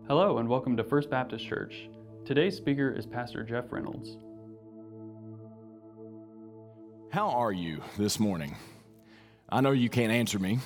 Hello and welcome to First Baptist Church. Today's speaker is Pastor Jeff Reynolds. How are you this morning? I know you can't answer me,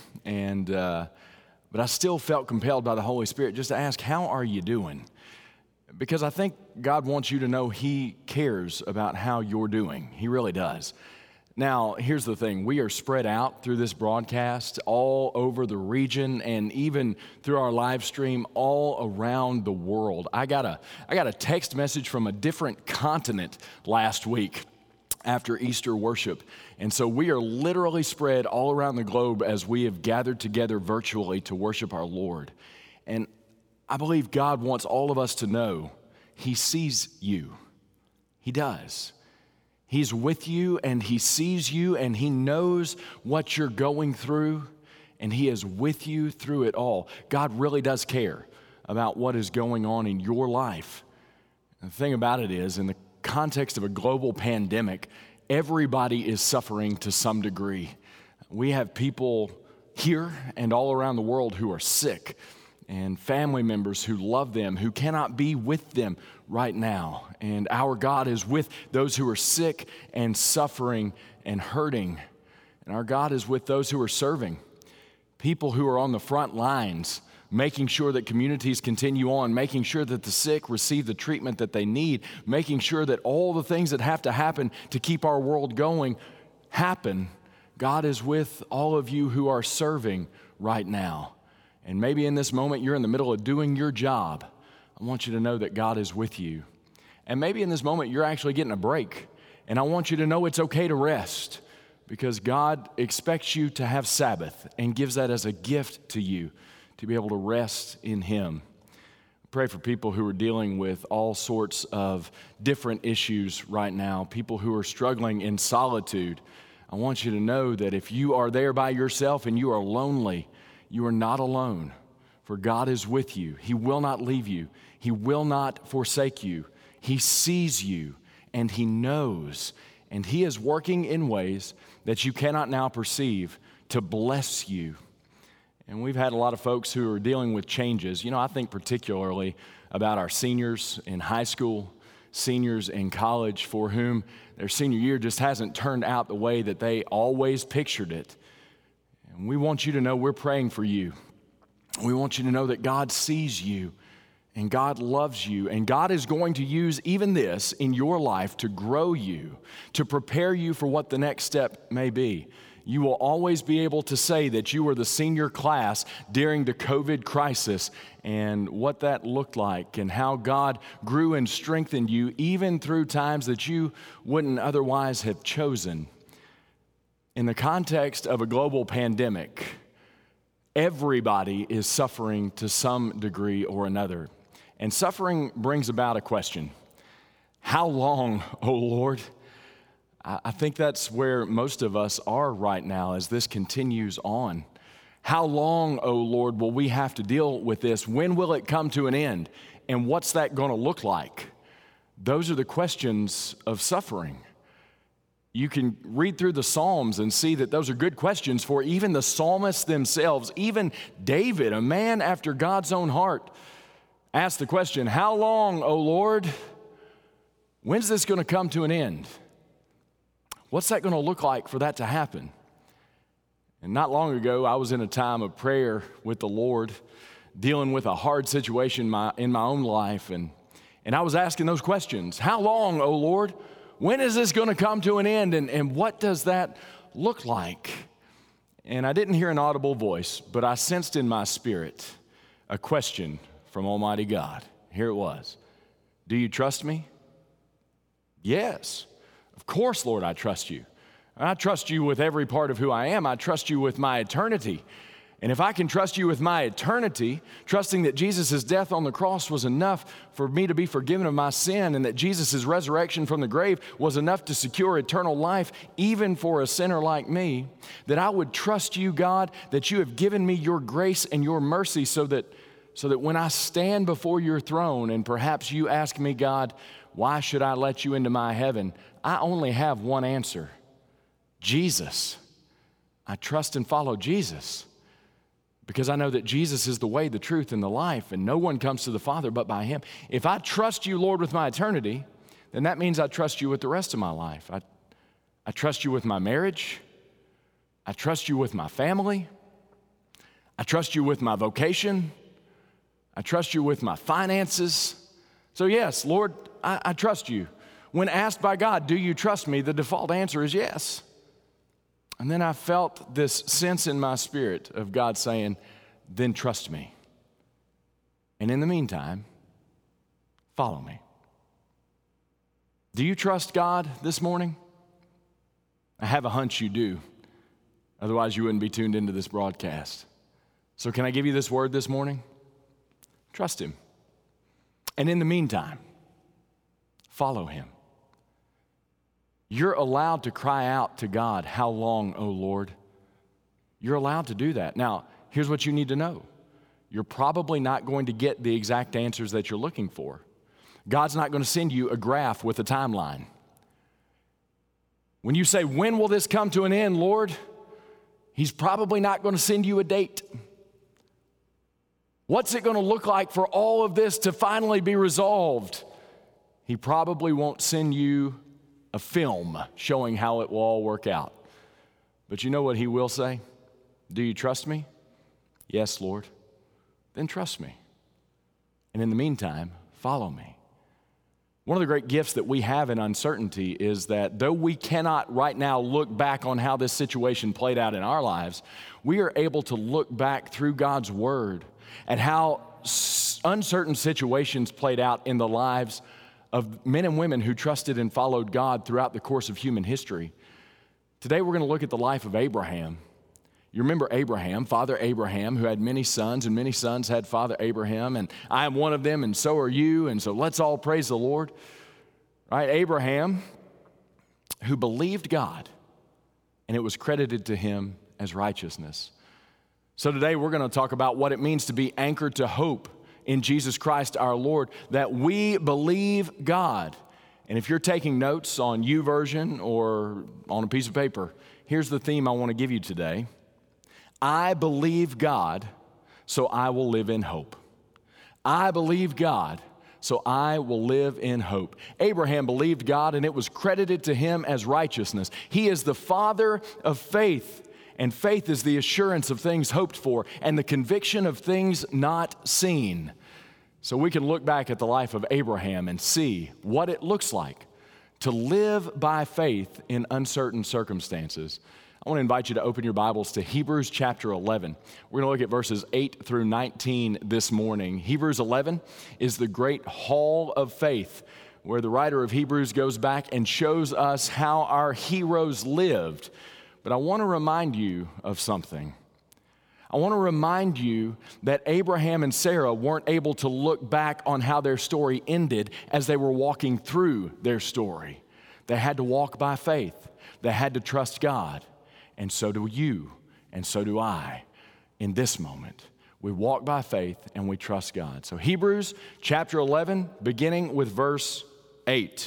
but I still felt compelled by the Holy Spirit just to ask, how are you doing? Because I think God wants you to know He cares about how you're doing. He really does. Now, here's the thing. We are spread out through this broadcast all over the region and even through our live stream all around the world. I got a text message from a different continent last week after Easter worship. And so we are literally spread all around the globe as we have gathered together virtually to worship our Lord. And I believe God wants all of us to know He sees you. He does. He's with you and He sees you and He knows what you're going through and He is with you through it all. God really does care about what is going on in your life. And the thing about it is, in the context of a global pandemic, everybody is suffering to some degree. We have people here and all around the world who are sick, and family members who love them, who cannot be with them right now. And our God is with those who are sick and suffering and hurting. And our God is with those who are serving, people who are on the front lines, making sure that communities continue on, making sure that the sick receive the treatment that they need, making sure that all the things that have to happen to keep our world going happen. God is with all of you who are serving right now. And maybe in this moment you're in the middle of doing your job. I want you to know that God is with you. And maybe in this moment you're actually getting a break. And I want you to know it's okay to rest because God expects you to have Sabbath and gives that as a gift to you to be able to rest in Him. Pray for people who are dealing with all sorts of different issues right now, people who are struggling in solitude. I want you to know that if you are there by yourself and you are lonely, you are not alone, for God is with you. He will not leave you. He will not forsake you. He sees you, and He knows, and He is working in ways that you cannot now perceive to bless you. And we've had a lot of folks who are dealing with changes. You know, I think particularly about our seniors in high school, seniors in college, for whom their senior year just hasn't turned out the way that they always pictured it. And we want you to know we're praying for you. We want you to know that God sees you and God loves you. And God is going to use even this in your life to grow you, to prepare you for what the next step may be. You will always be able to say that you were the senior class during the COVID crisis and what that looked like and how God grew and strengthened you even through times that you wouldn't otherwise have chosen. In the context of a global pandemic, everybody is suffering to some degree or another. And suffering brings about a question. How long, O Lord? I think that's where most of us are right now as this continues on. How long, O Lord, will we have to deal with this? When will it come to an end? And what's that going to look like? Those are the questions of suffering. You can read through the Psalms and see that those are good questions for even the psalmists themselves. Even David, a man after God's own heart, asked the question, how long, O Lord? When's this going to come to an end? What's that going to look like for that to happen? And not long ago, I was in a time of prayer with the Lord, dealing with a hard situation in my own life. And I was asking those questions. How long, O Lord? When is this going to come to an end, and what does that look like? And I didn't hear an audible voice, but I sensed in my spirit a question from Almighty God. Here it was. Do you trust me? Yes. Of course, Lord, I trust you. I trust you with every part of who I am. I trust you with my eternity. And if I can trust you with my eternity, trusting that Jesus' death on the cross was enough for me to be forgiven of my sin and that Jesus' resurrection from the grave was enough to secure eternal life even for a sinner like me, that I would trust you, God, that you have given me your grace and your mercy so that when I stand before your throne and perhaps you ask me, God, why should I let you into my heaven? I only have one answer. Jesus. I trust and follow Jesus. because I know that Jesus is the way, the truth, and the life, and no one comes to the Father but by him. If I trust you, Lord, with my eternity, then that means I trust you with the rest of my life. I trust you with my marriage. I trust you with my family. I trust you with my vocation. I trust you with my finances. So yes, Lord, I trust you. When asked by God, do you trust me? The default answer is yes. And then I felt this sense in my spirit of God saying, then trust me. And in the meantime, follow me. Do you trust God this morning? I have a hunch you do. Otherwise, you wouldn't be tuned into this broadcast. So can I give you this word this morning? Trust him. And in the meantime, follow him. You're allowed to cry out to God, how long, O Lord? You're allowed to do that. Now, here's what you need to know. You're probably not going to get the exact answers that you're looking for. God's not going to send you a graph with a timeline. When you say, when will this come to an end, Lord? He's probably not going to send you a date. What's it going to look like for all of this to finally be resolved? He probably won't send you a film showing how it will all work out. But you know what he will say? Do you trust me? Yes, Lord. Then trust me. And in the meantime, follow me. One of the great gifts that we have in uncertainty is that though we cannot right now look back on how this situation played out in our lives, we are able to look back through God's word at how uncertain situations played out in the lives of men and women who trusted and followed God throughout the course of human history. Today we're going to look at the life of Abraham. You remember Abraham, Father Abraham, who had many sons, and many sons had Father Abraham, and I am one of them, and so are you, and so let's all praise the Lord. Right? Abraham, who believed God, and it was credited to him as righteousness. So today we're going to talk about what it means to be anchored to hope in Jesus Christ our Lord, that we believe God. And if you're taking notes on YouVersion or on a piece of paper, here's the theme I want to give you today. I believe God, so I will live in hope. I believe God, so I will live in hope. Abraham believed God, and it was credited to him as righteousness. He is the father of faith, and faith is the assurance of things hoped for and the conviction of things not seen. So we can look back at the life of Abraham and see what it looks like to live by faith in uncertain circumstances. I want to invite you to open your Bibles to Hebrews chapter 11. We're going to look at verses 8 through 19 this morning. Hebrews 11 is the great hall of faith, where the writer of Hebrews goes back and shows us how our heroes lived. But I want to remind you of something. I want to remind you that Abraham and Sarah weren't able to look back on how their story ended as they were walking through their story. They had to walk by faith. They had to trust God. And so do you, and so do I in this moment. We walk by faith and we trust God. So Hebrews chapter 11, beginning with verse 8.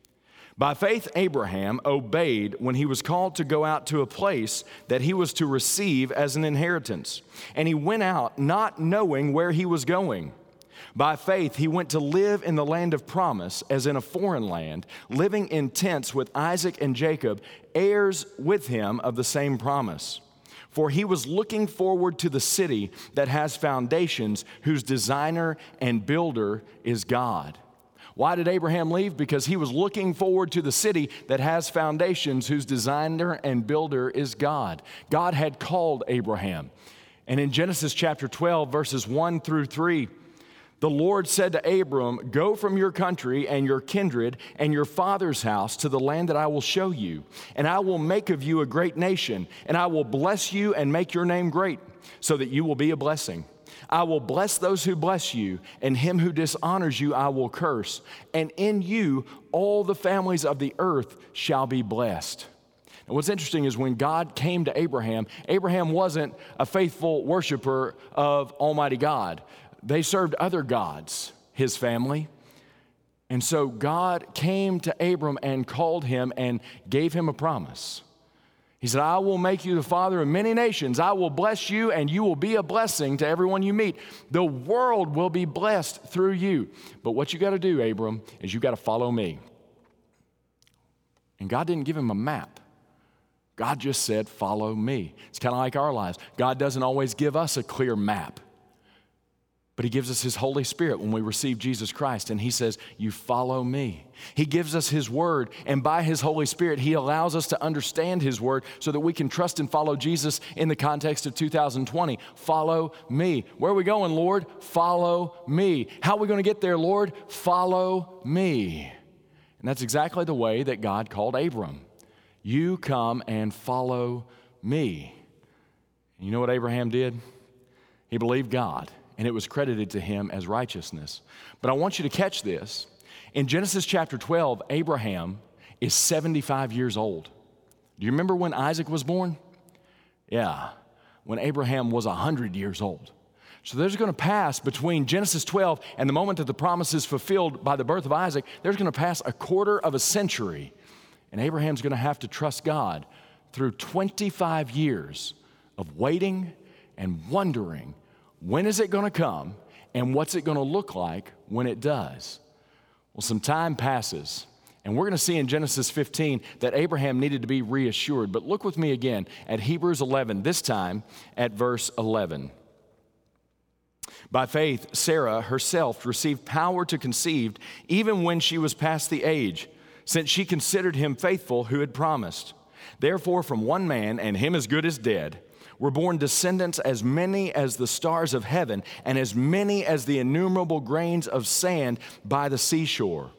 By faith, Abraham obeyed when he was called to go out to a place that he was to receive as an inheritance. And he went out not knowing where he was going. By faith, he went to live in the land of promise as in a foreign land, living in tents with Isaac and Jacob, heirs with him of the same promise. For he was looking forward to the city that has foundations, whose designer and builder is God. Why did Abraham leave? Because he was looking forward to the city that has foundations, whose designer and builder is God. God had called Abraham. And in Genesis chapter 12, verses 1 through 3, the Lord said to Abram, "Go from your country and your kindred and your father's house to the land that I will show you. And I will make of you a great nation, and I will bless you and make your name great, so that you will be a blessing. I will bless those who bless you, and him who dishonors you I will curse. And in you all the families of the earth shall be blessed." And what's interesting is when God came to Abraham, Abraham wasn't a faithful worshiper of Almighty God. They served other gods, his family. And so God came to Abram and called him and gave him a promise. He said, I will make you the father of many nations. I will bless you, and you will be a blessing to everyone you meet. The world will be blessed through you. But what you got to do, Abram, is you got to follow me. And God didn't give him a map. God just said, follow me. It's kind of like our lives. God doesn't always give us a clear map, but he gives us his Holy Spirit when we receive Jesus Christ, and he says, you follow me. He gives us his word, and by his Holy Spirit, he allows us to understand his word so that we can trust and follow Jesus in the context of 2020. Follow me. Where are we going, Lord? Follow me. How are we going to get there, Lord? Follow me. And that's exactly the way that God called Abram. You come and follow me. And you know what Abraham did? He believed God, and it was credited to him as righteousness. But I want you to catch this. In Genesis chapter 12, Abraham is 75 years old. Do you remember when Isaac was born? Yeah, when Abraham was 100 years old. So there's going to pass between Genesis 12 and the moment that the promise is fulfilled by the birth of Isaac, there's going to pass a quarter of a century. And Abraham's going to have to trust God through 25 years of waiting and wondering, when is it going to come and what's it going to look like when it does? Well, some time passes, and we're going to see in Genesis 15 that Abraham needed to be reassured. But look with me again at Hebrews 11, this time at verse 11. By faith, Sarah herself received power to conceive even when she was past the age, since she considered him faithful who had promised. Therefore, from one man, and him as good as dead, were born descendants as many as the stars of heaven and as many as the innumerable grains of sand by the seashore.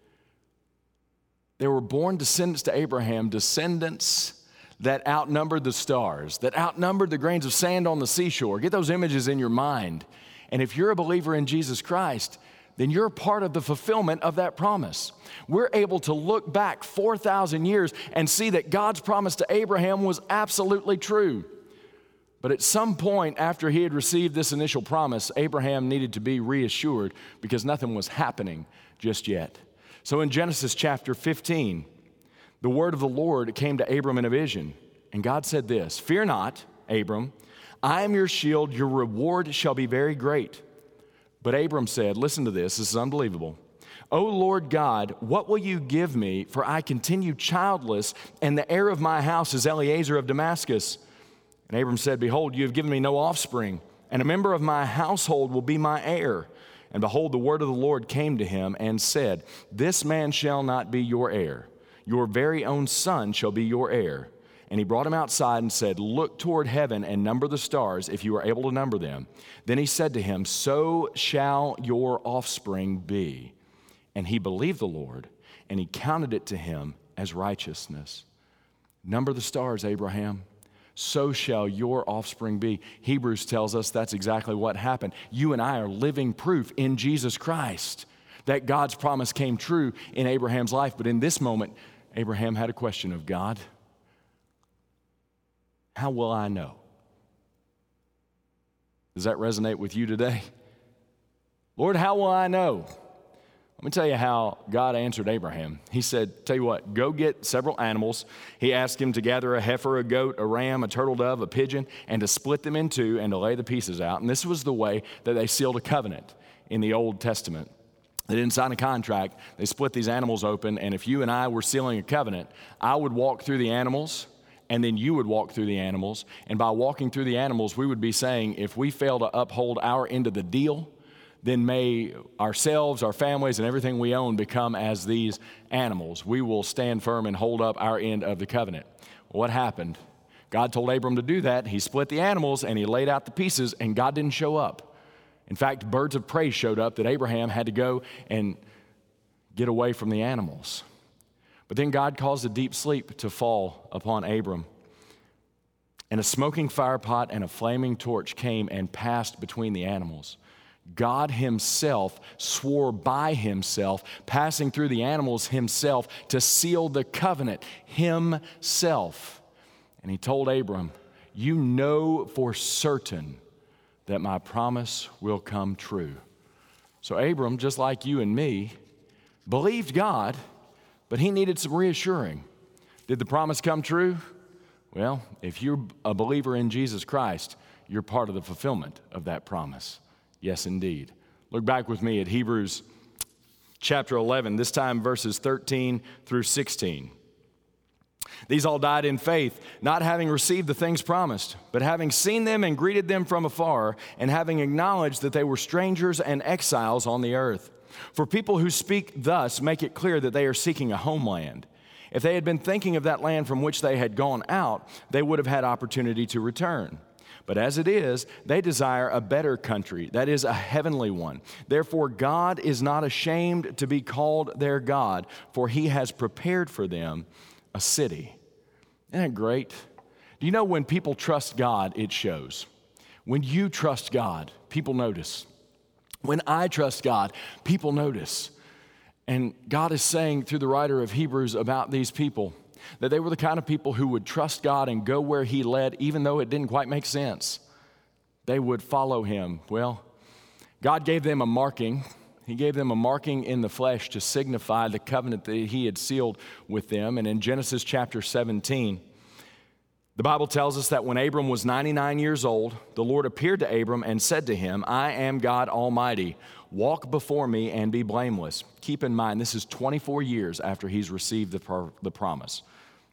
There were born descendants to Abraham, descendants that outnumbered the stars, that outnumbered the grains of sand on the seashore. Get those images in your mind. And if you're a believer in Jesus Christ, then you're a part of the fulfillment of that promise. We're able to look back 4,000 years and see that God's promise to Abraham was absolutely true. But at some point after he had received this initial promise, Abraham needed to be reassured because nothing was happening just yet. So in Genesis chapter 15, the word of the Lord came to Abram in a vision. And God said this, "Fear not, Abram, I am your shield, your reward shall be very great." But Abram said, listen to this is unbelievable. "O Lord God, what will you give me? For I continue childless, and the heir of my house is Eliezer of Damascus." And Abram said, "Behold, you have given me no offspring, and a member of my household will be my heir." And behold, the word of the Lord came to him and said, "This man shall not be your heir. Your very own son shall be your heir." And he brought him outside and said, "Look toward heaven and number the stars, if you are able to number them." Then he said to him, "So shall your offspring be." And he believed the Lord, and he counted it to him as righteousness. Number the stars, Abraham. So shall your offspring be. Hebrews tells us that's exactly what happened. You and I are living proof in Jesus Christ that God's promise came true in Abraham's life. But in this moment, Abraham had a question of God. How will I know? Does that resonate with you today? Lord, how will I know? Let me tell you how God answered Abraham. He said, tell you what, go get several animals. He asked him to gather a heifer, a goat, a ram, a turtle dove, a pigeon, and to split them in two and to lay the pieces out. And this was the way that they sealed a covenant in the Old Testament. They didn't sign a contract. They split these animals open, and if you and I were sealing a covenant, I would walk through the animals, and then you would walk through the animals. And by walking through the animals, we would be saying, if we fail to uphold our end of the deal, then may ourselves, our families, and everything we own become as these animals. We will stand firm and hold up our end of the covenant. Well, what happened? God told Abram to do that. He split the animals, and he laid out the pieces, and God didn't show up. In fact, birds of prey showed up that Abraham had to go and get away from the animals. But then God caused a deep sleep to fall upon Abram. And a smoking firepot and a flaming torch came and passed between the animals. God himself swore by himself, passing through the animals himself, to seal the covenant himself. And he told Abram, "You know for certain that my promise will come true." So Abram, just like you and me, believed God, but he needed some reassuring. Did the promise come true? Well, if you're a believer in Jesus Christ, you're part of the fulfillment of that promise. Yes, indeed. Look back with me at Hebrews chapter 11, this time verses 13 through 16. These all died in faith, not having received the things promised, but having seen them and greeted them from afar, and having acknowledged that they were strangers and exiles on the earth. For people who speak thus make it clear that they are seeking a homeland. If they had been thinking of that land from which they had gone out, they would have had opportunity to return. But as it is, they desire a better country, that is, a heavenly one. Therefore, God is not ashamed to be called their God, for he has prepared for them a city. Isn't that great? Do you know when people trust God, it shows? When you trust God, people notice. When I trust God, people notice. And God is saying through the writer of Hebrews about these people that they were the kind of people who would trust God and go where he led, even though it didn't quite make sense. They would follow him. Well, God gave them a marking. He gave them a marking in the flesh to signify the covenant that he had sealed with them. And in Genesis chapter 17, the Bible tells us that when Abram was 99 years old, the Lord appeared to Abram and said to him, I am God Almighty. Walk before me and be blameless. Keep in mind, this is 24 years after he's received the promise.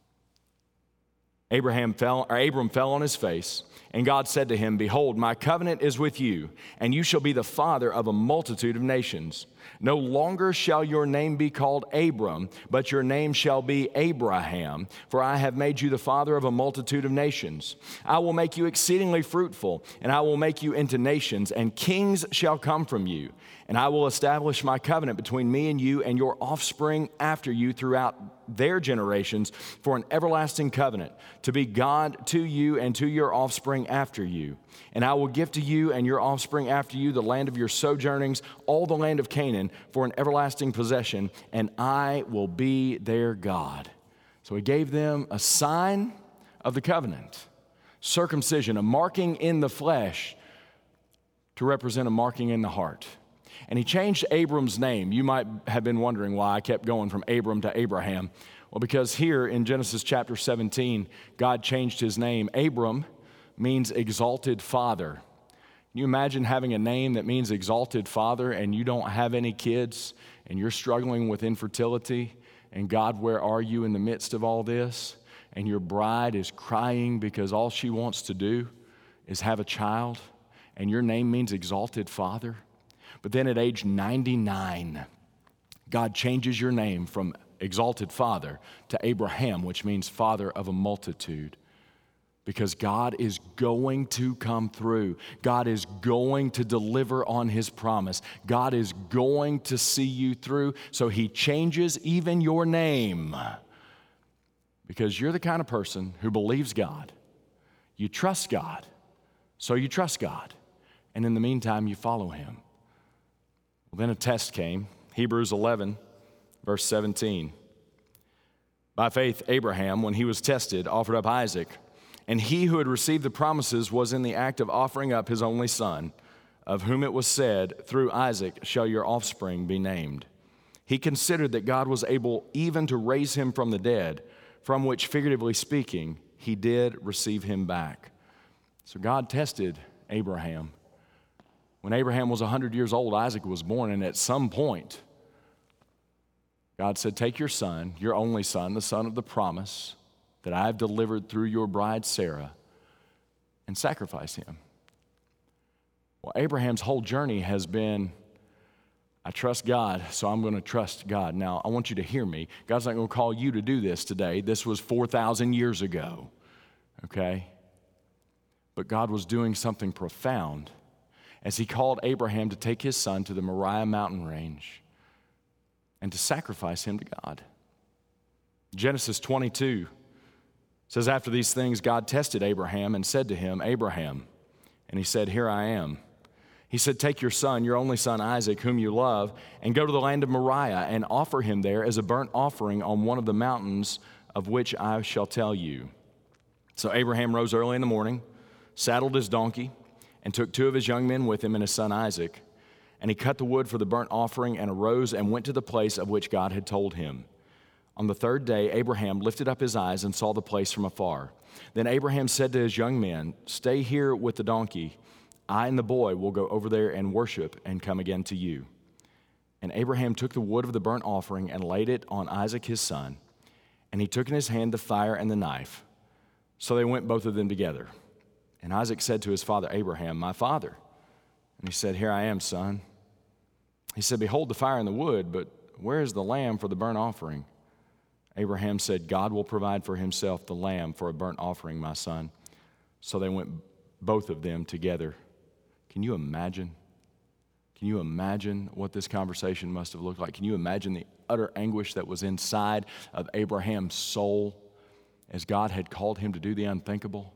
Abram fell on his face, and God said to him, Behold, my covenant is with you, and you shall be the father of a multitude of nations. No longer shall your name be called Abram, but your name shall be Abraham, for I have made you the father of a multitude of nations. I will make you exceedingly fruitful, and I will make you into nations, and kings shall come from you. And I will establish my covenant between me and you and your offspring after you throughout their generations for an everlasting covenant, to be God to you and to your offspring after you. And I will give to you and your offspring after you the land of your sojournings, all the land of Canaan, for an everlasting possession, and I will be their God. So he gave them a sign of the covenant, circumcision, a marking in the flesh to represent a marking in the heart. And he changed Abram's name. You might have been wondering why I kept going from Abram to Abraham. Well, because here in Genesis chapter 17, God changed his name. Abram means exalted father. Can you imagine having a name that means exalted father and you don't have any kids and you're struggling with infertility? And God, where are you in the midst of all this? And your bride is crying because all she wants to do is have a child, and your name means exalted father. But then at age 99, God changes your name from exalted father to Abraham, which means father of a multitude. Because God is going to come through. God is going to deliver on his promise. God is going to see you through. So he changes even your name. Because you're the kind of person who believes God. You trust God. So you trust God. And in the meantime, you follow him. Well, then a test came. Hebrews 11, verse 17. By faith, Abraham, when he was tested, offered up Isaac. And he who had received the promises was in the act of offering up his only son, of whom it was said, through Isaac shall your offspring be named. He considered that God was able even to raise him from the dead, from which, figuratively speaking, he did receive him back. So God tested Abraham. When Abraham was 100 years old, Isaac was born, and at some point, God said, take your son, your only son, the son of the promise that I have delivered through your bride Sarah, and sacrifice him. Well, Abraham's whole journey has been, I trust God, so I'm going to trust God. Now, I want you to hear me. God's not going to call you to do this today. This was 4,000 years ago, okay? But God was doing something profound as he called Abraham to take his son to the Moriah mountain range and to sacrifice him to God. Genesis 22 says, after these things, God tested Abraham and said to him, Abraham, and he said, here I am. He said, take your son, your only son Isaac, whom you love, and go to the land of Moriah and offer him there as a burnt offering on one of the mountains of which I shall tell you. So Abraham rose early in the morning, saddled his donkey, and took 2 of his young men with him and his son Isaac. And he cut the wood for the burnt offering and arose and went to the place of which God had told him. On the third day, Abraham lifted up his eyes and saw the place from afar. Then Abraham said to his young men, "Stay here with the donkey. I and the boy will go over there and worship and come again to you." And Abraham took the wood of the burnt offering and laid it on Isaac his son. And he took in his hand the fire and the knife. So they went both of them together. And Isaac said to his father Abraham, "My father." And he said, "Here I am, son." He said, "Behold the fire and the wood, but where is the lamb for the burnt offering?" Abraham said, "God will provide for himself the lamb for a burnt offering, my son." So they went both of them together. Can you imagine? Can you imagine what this conversation must have looked like? Can you imagine the utter anguish that was inside of Abraham's soul as God had called him to do the unthinkable?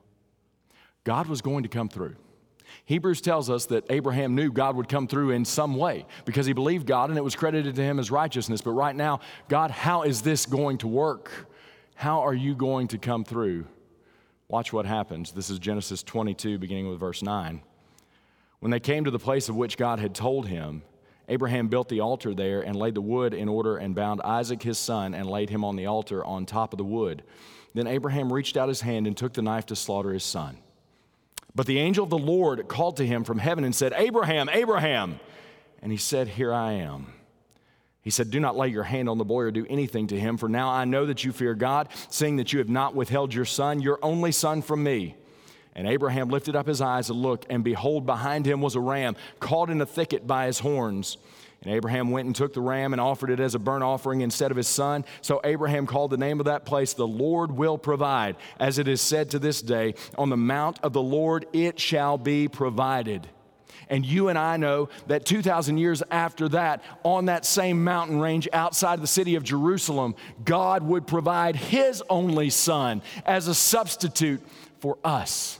God was going to come through. Hebrews tells us that Abraham knew God would come through in some way because he believed God and it was credited to him as righteousness. But right now, God, how is this going to work? How are you going to come through? Watch what happens. This is Genesis 22, beginning with verse 9. When they came to the place of which God had told him, Abraham built the altar there and laid the wood in order and bound Isaac his son and laid him on the altar on top of the wood. Then Abraham reached out his hand and took the knife to slaughter his son. But the angel of the Lord called to him from heaven and said, "Abraham, Abraham." And he said, "Here I am." He said, "Do not lay your hand on the boy or do anything to him, for now I know that you fear God, seeing that you have not withheld your son, your only son, from me." And Abraham lifted up his eyes and looked, and behold, behind him was a ram caught in a thicket by his horns. And Abraham went and took the ram and offered it as a burnt offering instead of his son. So Abraham called the name of that place, "The Lord will provide." As it is said to this day, "On the mount of the Lord it shall be provided." And you and I know that 2,000 years after that, on that same mountain range outside the city of Jerusalem, God would provide his only son as a substitute for us.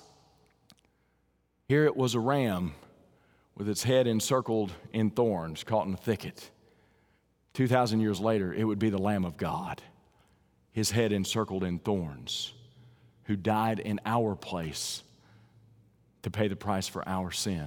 Here it was a ram with its head encircled in thorns, caught in a thicket. 2,000 years later, it would be the Lamb of God, his head encircled in thorns, who died in our place to pay the price for our sin.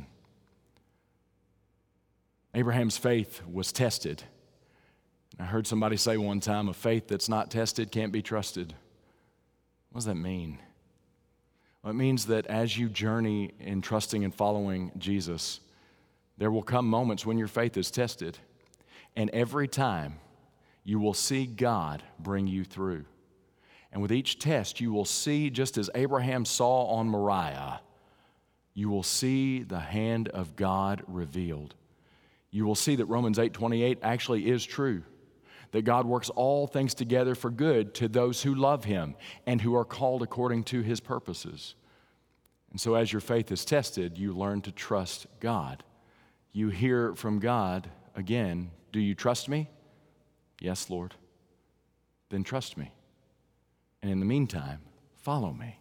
Abraham's faith was tested. I heard somebody say one time, a faith that's not tested can't be trusted. What does that mean? Well, it means that as you journey in trusting and following Jesus, there will come moments when your faith is tested, and every time you will see God bring you through. And with each test, you will see, just as Abraham saw on Moriah, you will see the hand of God revealed. You will see that Romans 8:28 actually is true, that God works all things together for good to those who love him and who are called according to his purposes. And so as your faith is tested, you learn to trust God. You hear from God again, "Do you trust me?" "Yes, Lord." "Then trust me. And in the meantime, follow me."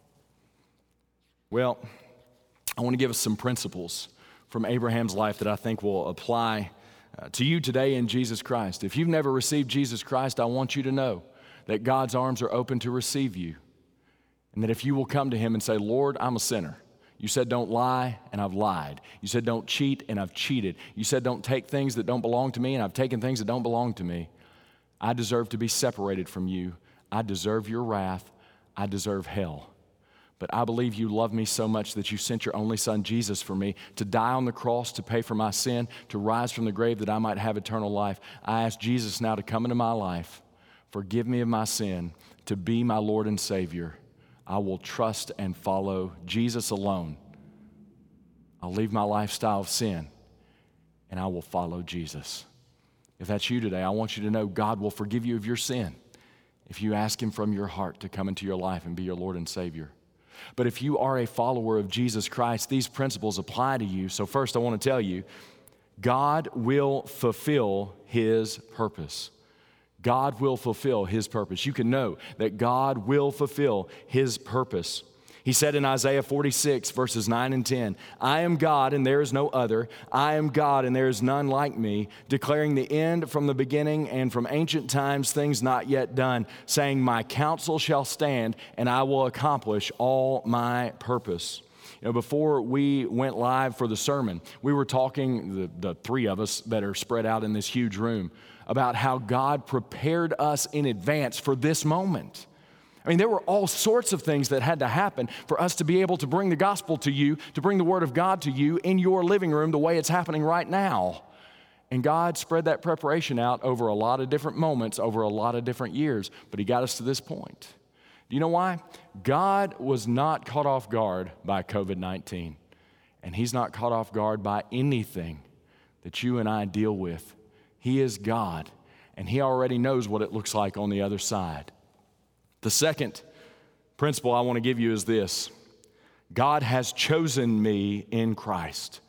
Well, I want to give us some principles from Abraham's life that I think will apply to you today in Jesus Christ. If you've never received Jesus Christ, I want you to know that God's arms are open to receive you. And that if you will come to him and say, "Lord, I'm a sinner. You said don't lie, and I've lied. You said don't cheat, and I've cheated. You said don't take things that don't belong to me, and I've taken things that don't belong to me. I deserve to be separated from you. I deserve your wrath. I deserve hell. But I believe you love me so much that you sent your only son, Jesus, for me, to die on the cross, to pay for my sin, to rise from the grave that I might have eternal life. I ask Jesus now to come into my life, forgive me of my sin, to be my Lord and Savior. I will trust and follow Jesus alone. I'll leave my lifestyle of sin, and I will follow Jesus." If that's you today, I want you to know God will forgive you of your sin if you ask him from your heart to come into your life and be your Lord and Savior. But if you are a follower of Jesus Christ, these principles apply to you. So first, I want to tell you, God will fulfill his purpose. God will fulfill his purpose. You can know that God will fulfill his purpose. He said in Isaiah 46, verses 9 and 10, "I am God and there is no other. I am God and there is none like me, declaring the end from the beginning and from ancient times things not yet done, saying, my counsel shall stand and I will accomplish all my purpose." Before we went live for the sermon, we were talking, the three of us that are spread out in this huge room, about how God prepared us in advance for this moment. I mean, there were all sorts of things that had to happen for us to be able to bring the gospel to you, to bring the Word of God to you in your living room the way it's happening right now. And God spread that preparation out over a lot of different moments, over a lot of different years, but He got us to this point. Do you know why? God was not caught off guard by COVID-19, and He's not caught off guard by anything that you and I deal with. He is God, and He already knows what it looks like on the other side. The second principle I want to give you is this: God has chosen me in Christ.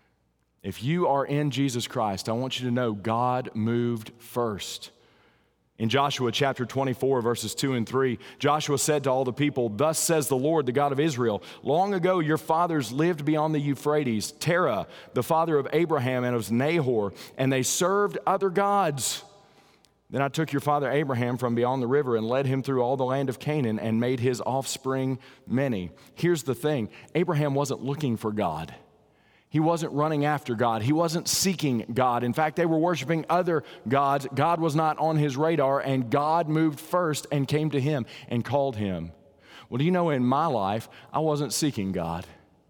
If you are in Jesus Christ, I want you to know God moved first. In Joshua chapter 24, verses 2 and 3, Joshua said to all the people, "Thus says the Lord, the God of Israel, long ago your fathers lived beyond the Euphrates, Terah, the father of Abraham and of Nahor, and they served other gods. Then I took your father Abraham from beyond the river and led him through all the land of Canaan and made his offspring many." Here's the thing: Abraham wasn't looking for God. He wasn't running after God. He wasn't seeking God. In fact, they were worshiping other gods. God was not on his radar, and God moved first and came to him and called him. Well, do you know, in my life, I wasn't seeking God.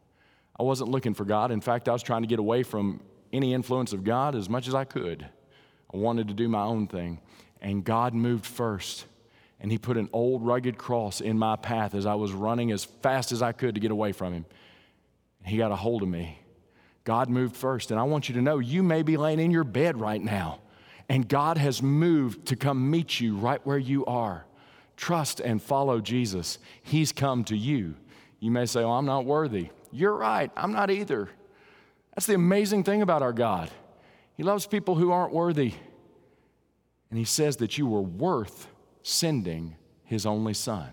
I wasn't looking for God. In fact, I was trying to get away from any influence of God as much as I could. I wanted to do my own thing. And God moved first, and He put an old rugged cross in my path as I was running as fast as I could to get away from Him. He got a hold of me. God moved first, and I want you to know you may be laying in your bed right now, and God has moved to come meet you right where you are. Trust and follow Jesus. He's come to you. You may say, "Oh, I'm not worthy." You're right, I'm not either. That's the amazing thing about our God. He loves people who aren't worthy, and He says that you were worth sending His only Son.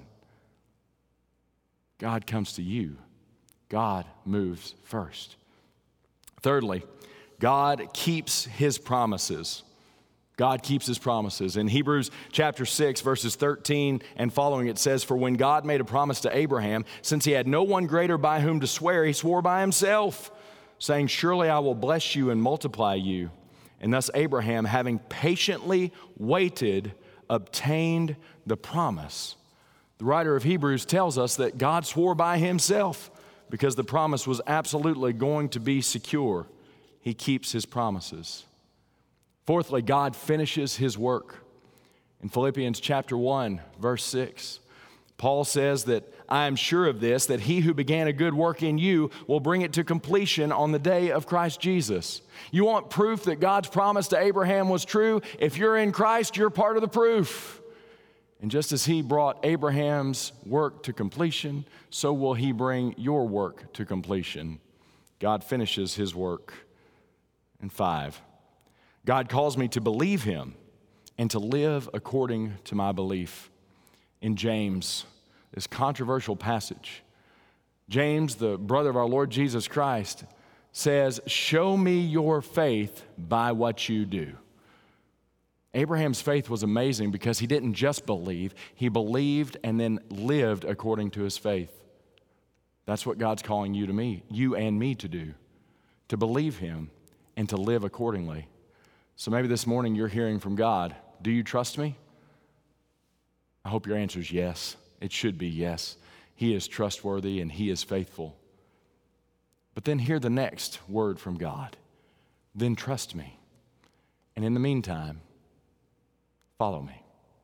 God comes to you. God moves first. Thirdly, God keeps His promises. God keeps His promises. In Hebrews chapter 6, verses 13 and following, it says, "For when God made a promise to Abraham, since he had no one greater by whom to swear, He swore by Himself, saying, 'Surely I will bless you and multiply you.' And thus Abraham, having patiently waited, obtained the promise." The writer of Hebrews tells us that God swore by Himself, because the promise was absolutely going to be secure. He keeps His promises. Fourthly, God finishes His work. In Philippians chapter 1, verse 6, Paul says that, "I am sure of this, that He who began a good work in you will bring it to completion on the day of Christ Jesus." You want proof that God's promise to Abraham was true? If you're in Christ, you're part of the proof. And just as He brought Abraham's work to completion, so will He bring your work to completion. God finishes His work. And 5, God calls me to believe Him and to live according to my belief. In James, this controversial passage, James, the brother of our Lord Jesus Christ, says, "Show me your faith by what you do." Abraham's faith was amazing because he didn't just believe, he believed and then lived according to his faith. That's what God's calling you and me to do, to believe Him and to live accordingly. So maybe this morning you're hearing from God, "Do you trust me?" I hope your answer is yes. It should be yes. He is trustworthy and He is faithful. But then hear the next word from God. "Then trust me. And in the meantime, follow me."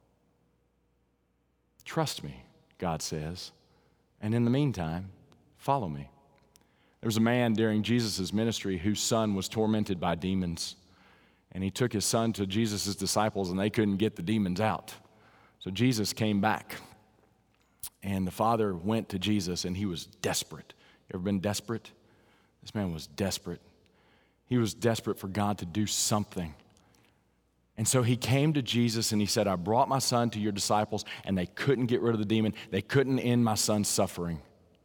Trust me, God says, and in the meantime, follow me. There was a man during Jesus' ministry whose son was tormented by demons, and he took his son to Jesus' disciples, and they couldn't get the demons out. So Jesus came back, and the father went to Jesus, and he was desperate. You ever been desperate? This man was desperate. He was desperate for God to do something. And so he came to Jesus and he said, "I brought my son to your disciples and they couldn't get rid of the demon. They couldn't end my son's suffering.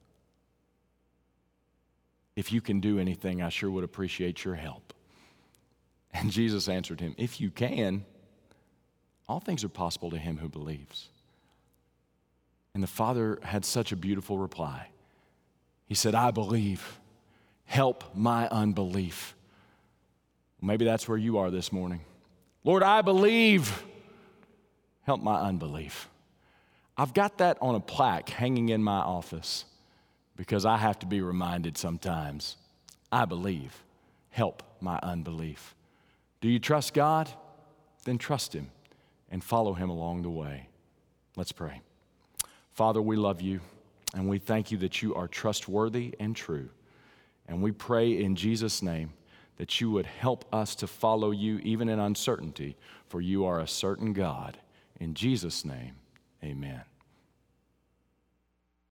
If you can do anything, I sure would appreciate your help." And Jesus answered him, "If you can, all things are possible to him who believes." And the father had such a beautiful reply. He said, I believe. Help my unbelief. Maybe that's where you are this morning. Lord, I believe. Help my unbelief. I've got that on a plaque hanging in my office because I have to be reminded sometimes. I believe. Help my unbelief. Do you trust God? Then trust Him and follow Him along the way. Let's pray. Father, we love you and we thank you that you are trustworthy and true. And we pray in Jesus' name that you would help us to follow you even in uncertainty, for you are a certain God. In Jesus' name, amen.